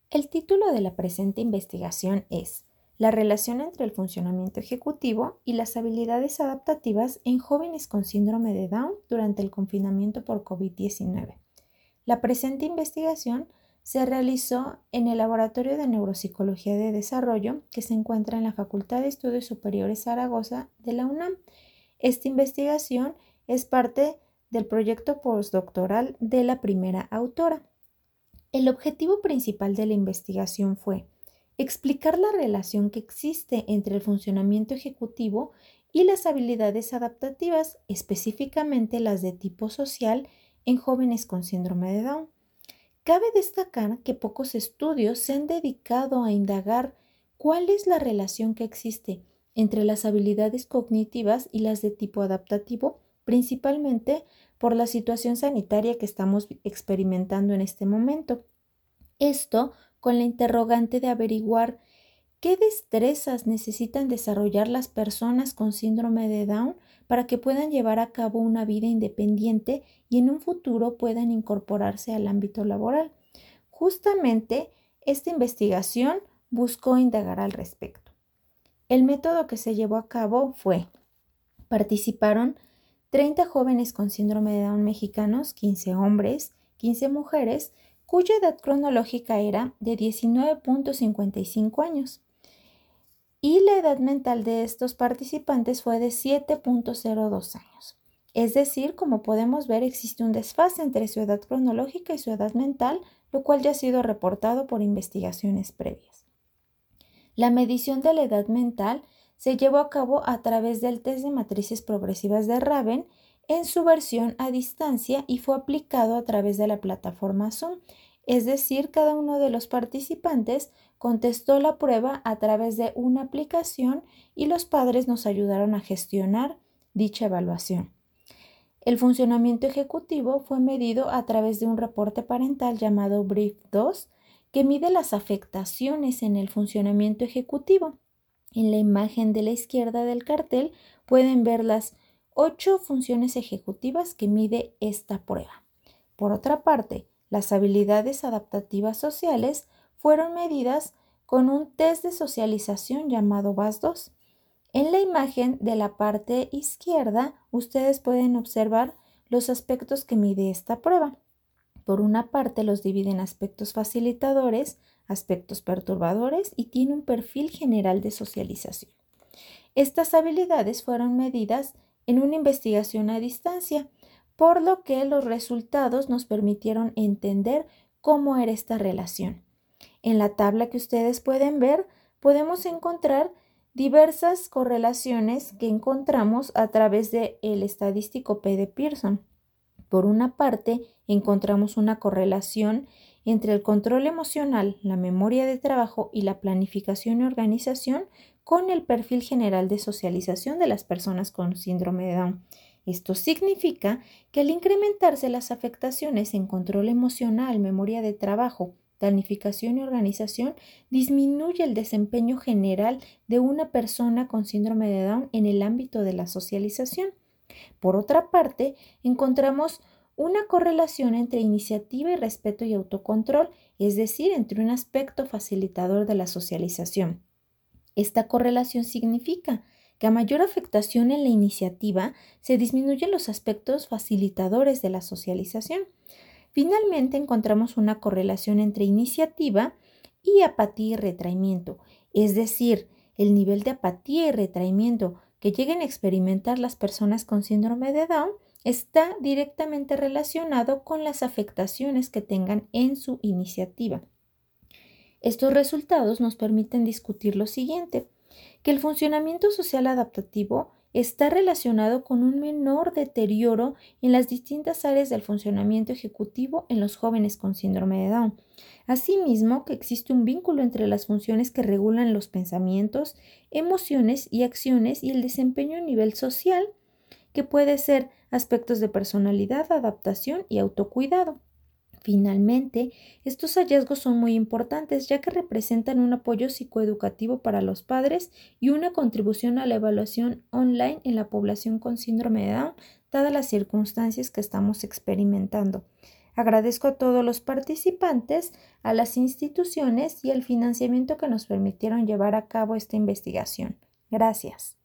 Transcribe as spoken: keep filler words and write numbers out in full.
El título de la presente investigación es La relación entre el funcionamiento ejecutivo y las habilidades adaptativas en jóvenes con síndrome de Down durante el confinamiento por COVID diecinueve. La presente investigación se realizó en el Laboratorio de Neuropsicología de Desarrollo que se encuentra en la Facultad de Estudios Superiores Zaragoza de la UNAM. Esta investigación es parte del proyecto postdoctoral de la primera autora. El objetivo principal de la investigación fue explicar la relación que existe entre el funcionamiento ejecutivo y las habilidades adaptativas, específicamente las de tipo social, en jóvenes con síndrome de Down. Cabe destacar que pocos estudios se han dedicado a indagar cuál es la relación que existe entre las habilidades cognitivas y las de tipo adaptativo, principalmente por la situación sanitaria que estamos experimentando en este momento. Esto con la interrogante de averiguar qué destrezas necesitan desarrollar las personas con síndrome de Down para que puedan llevar a cabo una vida independiente y en un futuro puedan incorporarse al ámbito laboral. Justamente, esta investigación buscó indagar al respecto. El método que se llevó a cabo fue: participaron treinta jóvenes con síndrome de Down mexicanos, quince hombres, quince mujeres, cuya edad cronológica era de diecinueve punto cincuenta y cinco años. Y la edad mental de estos participantes fue de siete punto cero dos años. Es decir, como podemos ver, existe un desfase entre su edad cronológica y su edad mental, lo cual ya ha sido reportado por investigaciones previas. La medición de la edad mental se llevó a cabo a través del test de matrices progresivas de Raven en su versión a distancia y fue aplicado a través de la plataforma Zoom. Es decir, cada uno de los participantes contestó la prueba a través de una aplicación y los padres nos ayudaron a gestionar dicha evaluación. El funcionamiento ejecutivo fue medido a través de un reporte parental llamado Brief dos, que mide las afectaciones en el funcionamiento ejecutivo. En la imagen de la izquierda del cartel pueden ver las ocho funciones ejecutivas que mide esta prueba. Por otra parte, las habilidades adaptativas sociales fueron medidas con un test de socialización llamado B A S dos. En la imagen de la parte izquierda, ustedes pueden observar los aspectos que mide esta prueba. Por una parte, los divide en aspectos facilitadores, aspectos perturbadores y tiene un perfil general de socialización. Estas habilidades fueron medidas en una investigación a distancia, por lo que los resultados nos permitieron entender cómo era esta relación. En la tabla que ustedes pueden ver, podemos encontrar diversas correlaciones que encontramos a través del estadístico P de Pearson. Por una parte, encontramos una correlación entre el control emocional, la memoria de trabajo y la planificación y organización con el perfil general de socialización de las personas con síndrome de Down. Esto significa que al incrementarse las afectaciones en control emocional, memoria de trabajo, planificación y organización, disminuye el desempeño general de una persona con síndrome de Down en el ámbito de la socialización. Por otra parte, encontramos una correlación entre iniciativa y respeto y autocontrol, es decir, entre un aspecto facilitador de la socialización. Esta correlación significa que a mayor afectación en la iniciativa, se disminuyen los aspectos facilitadores de la socialización. Finalmente, encontramos una correlación entre iniciativa y apatía y retraimiento, es decir, el nivel de apatía y retraimiento que lleguen a experimentar las personas con síndrome de Down está directamente relacionado con las afectaciones que tengan en su iniciativa. Estos resultados nos permiten discutir lo siguiente, que el funcionamiento social adaptativo está relacionado con un menor deterioro en las distintas áreas del funcionamiento ejecutivo en los jóvenes con síndrome de Down. Asimismo, que existe un vínculo entre las funciones que regulan los pensamientos, emociones y acciones y el desempeño a nivel social, que puede ser aspectos de personalidad, adaptación y autocuidado. Finalmente, estos hallazgos son muy importantes ya que representan un apoyo psicoeducativo para los padres y una contribución a la evaluación online en la población con síndrome de Down, dadas las circunstancias que estamos experimentando. Agradezco a todos los participantes, a las instituciones y al financiamiento que nos permitieron llevar a cabo esta investigación. Gracias.